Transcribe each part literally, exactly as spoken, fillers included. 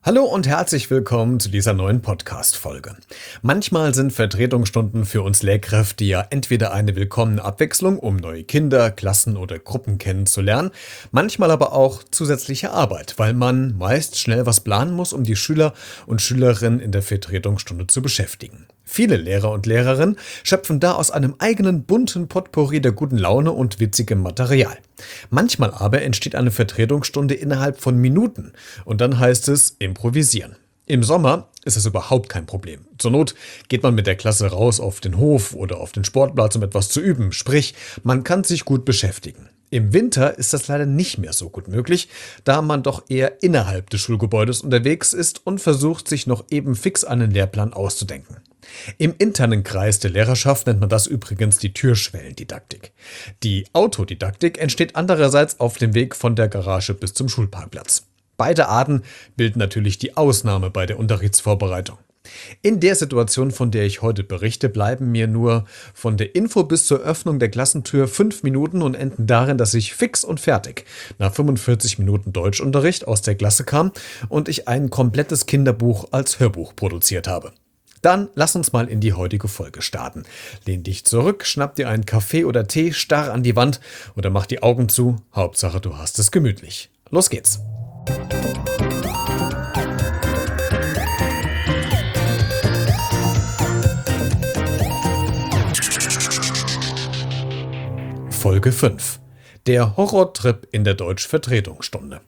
Hallo und herzlich willkommen zu dieser neuen Podcast-Folge. Manchmal sind Vertretungsstunden für uns Lehrkräfte ja entweder eine willkommene Abwechslung, um neue Kinder, Klassen oder Gruppen kennenzulernen, manchmal aber auch zusätzliche Arbeit, weil man meist schnell was planen muss, um die Schüler und Schülerinnen in der Vertretungsstunde zu beschäftigen. Viele Lehrer und Lehrerinnen schöpfen da aus einem eigenen bunten Potpourri der guten Laune und witzigem Material. Manchmal aber entsteht eine Vertretungsstunde innerhalb von Minuten und dann heißt es improvisieren. Im Sommer ist das überhaupt kein Problem. Zur Not geht man mit der Klasse raus auf den Hof oder auf den Sportplatz, um etwas zu üben, sprich, man kann sich gut beschäftigen. Im Winter ist das leider nicht mehr so gut möglich, da man doch eher innerhalb des Schulgebäudes unterwegs ist und versucht, sich noch eben fix einen Lehrplan auszudenken. Im internen Kreis der Lehrerschaft nennt man das übrigens die Türschwellendidaktik. Die Autodidaktik entsteht andererseits auf dem Weg von der Garage bis zum Schulparkplatz. Beide Arten bilden natürlich die Ausnahme bei der Unterrichtsvorbereitung. In der Situation, von der ich heute berichte, bleiben mir nur von der Info bis zur Öffnung der Klassentür fünf Minuten und enden darin, dass ich fix und fertig nach fünfundvierzig Minuten Deutschunterricht aus der Klasse kam und ich ein komplettes Kinderbuch als Hörbuch produziert habe. Dann lass uns mal in die heutige Folge starten. Lehn dich zurück, schnapp dir einen Kaffee oder Tee, starr an die Wand oder mach die Augen zu. Hauptsache, du hast es gemütlich. Los geht's! Folge fünf. Der Horrortrip in der Deutsch-Vertretungsstunde.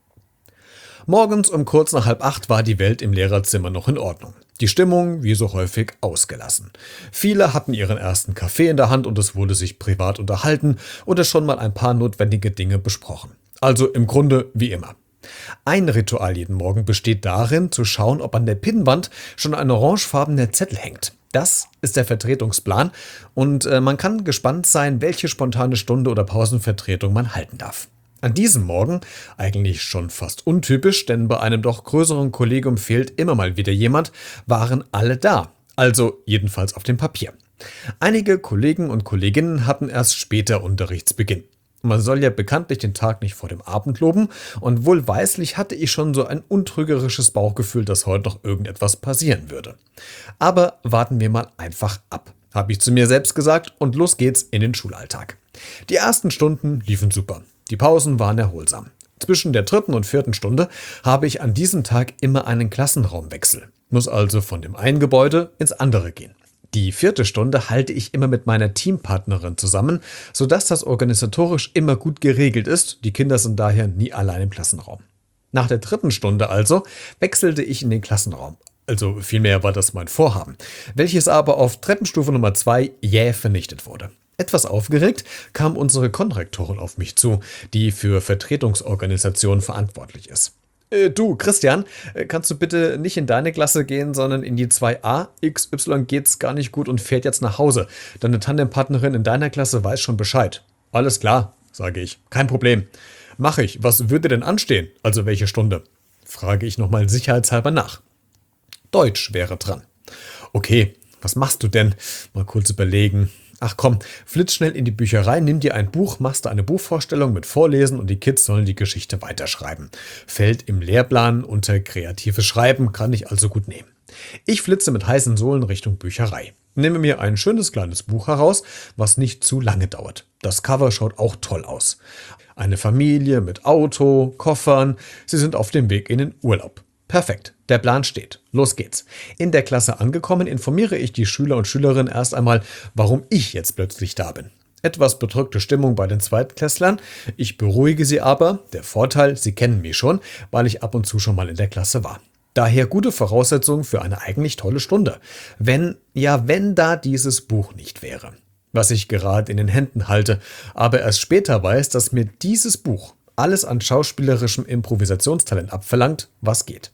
Morgens um kurz nach halb acht war die Welt im Lehrerzimmer noch in Ordnung. Die Stimmung, wie so häufig, ausgelassen. Viele hatten ihren ersten Kaffee in der Hand und es wurde sich privat unterhalten oder schon mal ein paar notwendige Dinge besprochen. Also im Grunde wie immer. Ein Ritual jeden Morgen besteht darin, zu schauen, ob an der Pinnwand schon ein orangefarbener Zettel hängt. Das ist der Vertretungsplan und äh, man kann gespannt sein, welche spontane Stunde oder Pausenvertretung man halten darf. An diesem Morgen, eigentlich schon fast untypisch, denn bei einem doch größeren Kollegium fehlt immer mal wieder jemand, waren alle da, also jedenfalls auf dem Papier. Einige Kollegen und Kolleginnen hatten erst später Unterrichtsbeginn. Man soll ja bekanntlich den Tag nicht vor dem Abend loben und wohlweislich hatte ich schon so ein untrügerisches Bauchgefühl, dass heute noch irgendetwas passieren würde. Aber warten wir mal einfach ab, habe ich zu mir selbst gesagt und los geht's in den Schulalltag. Die ersten Stunden liefen super. Die Pausen waren erholsam. Zwischen der dritten und vierten Stunde habe ich an diesem Tag immer einen Klassenraumwechsel, muss also von dem einen Gebäude ins andere gehen. Die vierte Stunde halte ich immer mit meiner Teampartnerin zusammen, sodass das organisatorisch immer gut geregelt ist. Die Kinder sind daher nie allein im Klassenraum. Nach der dritten Stunde also wechselte ich in den Klassenraum. Also vielmehr war das mein Vorhaben, welches aber auf Treppenstufe Nummer zwei jäh vernichtet wurde. Etwas aufgeregt kam unsere Konrektorin auf mich zu, die für Vertretungsorganisationen verantwortlich ist. Äh, du, Christian, kannst du bitte nicht in deine Klasse gehen, sondern in die zwei a? X Y geht's gar nicht gut und fährt jetzt nach Hause. Deine Tandempartnerin in deiner Klasse weiß schon Bescheid. Alles klar, sage ich. Kein Problem. Mach ich. Was würde denn anstehen? Also welche Stunde? Frage ich nochmal sicherheitshalber nach. Deutsch wäre dran. Okay, was machst du denn? Mal kurz überlegen. Ach komm, flitz schnell in die Bücherei, nimm dir ein Buch, machst da eine Buchvorstellung mit Vorlesen und die Kids sollen die Geschichte weiterschreiben. Fällt im Lehrplan unter kreatives Schreiben, kann ich also gut nehmen. Ich flitze mit heißen Sohlen Richtung Bücherei. Nehme mir ein schönes kleines Buch heraus, was nicht zu lange dauert. Das Cover schaut auch toll aus. Eine Familie mit Auto, Koffern, sie sind auf dem Weg in den Urlaub. Perfekt, der Plan steht. Los geht's. In der Klasse angekommen, informiere ich die Schüler und Schülerinnen erst einmal, warum ich jetzt plötzlich da bin. Etwas bedrückte Stimmung bei den Zweitklässlern. Ich beruhige sie aber. Der Vorteil, sie kennen mich schon, weil ich ab und zu schon mal in der Klasse war. Daher gute Voraussetzungen für eine eigentlich tolle Stunde. Wenn, ja, wenn da dieses Buch nicht wäre. Was ich gerade in den Händen halte, aber erst später weiß, dass mir dieses Buch alles an schauspielerischem Improvisationstalent abverlangt, was geht.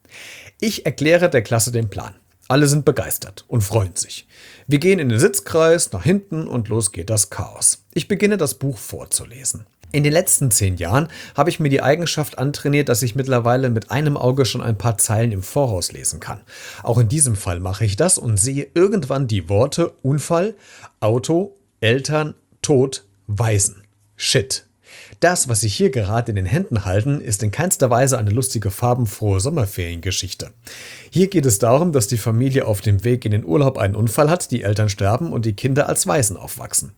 Ich erkläre der Klasse den Plan. Alle sind begeistert und freuen sich. Wir gehen in den Sitzkreis, nach hinten und los geht das Chaos. Ich beginne das Buch vorzulesen. In den letzten zehn Jahren habe ich mir die Eigenschaft antrainiert, dass ich mittlerweile mit einem Auge schon ein paar Zeilen im Voraus lesen kann. Auch in diesem Fall mache ich das und sehe irgendwann die Worte Unfall, Auto, Eltern, Tod, Waisen. Shit. Das, was Sie hier gerade in den Händen halten, ist in keinster Weise eine lustige, farbenfrohe Sommerferiengeschichte. Hier geht es darum, dass die Familie auf dem Weg in den Urlaub einen Unfall hat, die Eltern sterben und die Kinder als Waisen aufwachsen.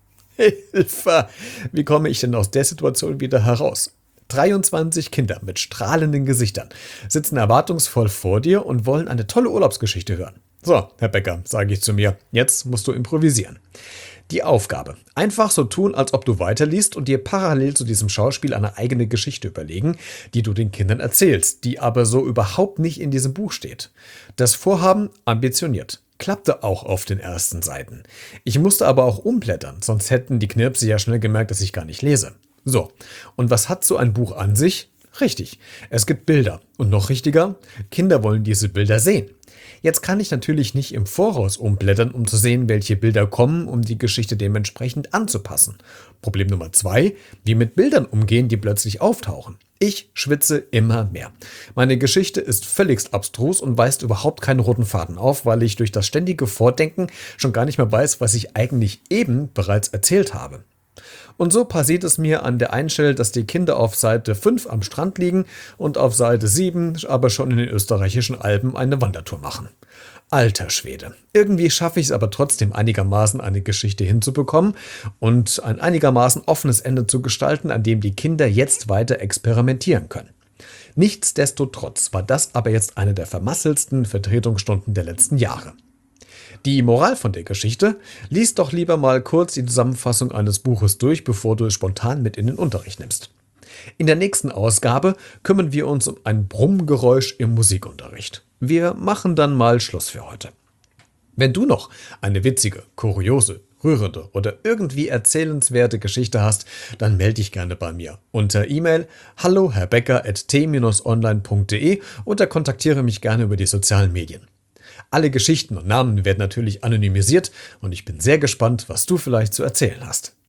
Hilfe! Wie komme ich denn aus der Situation wieder heraus? dreiundzwanzig Kinder mit strahlenden Gesichtern sitzen erwartungsvoll vor dir und wollen eine tolle Urlaubsgeschichte hören. So, Herr Becker, sage ich zu mir, jetzt musst du improvisieren. Die Aufgabe: Einfach so tun, als ob du weiterliest und dir parallel zu diesem Schauspiel eine eigene Geschichte überlegen, die du den Kindern erzählst, die aber so überhaupt nicht in diesem Buch steht. Das Vorhaben ambitioniert. Klappte auch auf den ersten Seiten. Ich musste aber auch umblättern, sonst hätten die Knirpse ja schnell gemerkt, dass ich gar nicht lese. So, und was hat so ein Buch an sich? Richtig, es gibt Bilder. Und noch richtiger, Kinder wollen diese Bilder sehen. Jetzt kann ich natürlich nicht im Voraus umblättern, um zu sehen, welche Bilder kommen, um die Geschichte dementsprechend anzupassen. Problem Nummer zwei, wie mit Bildern umgehen, die plötzlich auftauchen. Ich schwitze immer mehr. Meine Geschichte ist völligst abstrus und weist überhaupt keinen roten Faden auf, weil ich durch das ständige Vordenken schon gar nicht mehr weiß, was ich eigentlich eben bereits erzählt habe. Und so passiert es mir an der einen Stelle, dass die Kinder auf Seite fünf am Strand liegen und auf Seite sieben aber schon in den österreichischen Alpen eine Wandertour machen. Alter Schwede. Irgendwie schaffe ich es aber trotzdem einigermaßen, eine Geschichte hinzubekommen und ein einigermaßen offenes Ende zu gestalten, an dem die Kinder jetzt weiter experimentieren können. Nichtsdestotrotz war das aber jetzt eine der vermasselsten Vertretungsstunden der letzten Jahre. Die Moral von der Geschichte: Lies doch lieber mal kurz die Zusammenfassung eines Buches durch, bevor du es spontan mit in den Unterricht nimmst. In der nächsten Ausgabe kümmern wir uns um ein Brummgeräusch im Musikunterricht. Wir machen dann mal Schluss für heute. Wenn du noch eine witzige, kuriose, rührende oder irgendwie erzählenswerte Geschichte hast, dann melde dich gerne bei mir unter E-Mail hallo herr becker at t bindestrich online punkt de oder kontaktiere mich gerne über die sozialen Medien. Alle Geschichten und Namen werden natürlich anonymisiert und ich bin sehr gespannt, was du vielleicht zu erzählen hast.